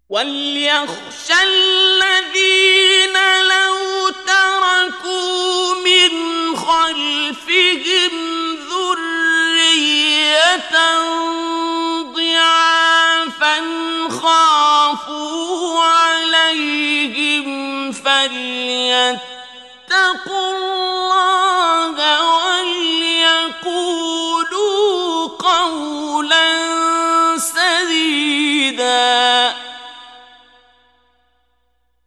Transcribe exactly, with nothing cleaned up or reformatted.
وَلْيَخْشَ الَّذِينَ لَوْ تَرَكُوا مِنْ خَلْفِهِمْ ذُرِّيَّةً ضِعَافًا خَافُوا عَلَيْهِمْ فَلْيَتَّقُوا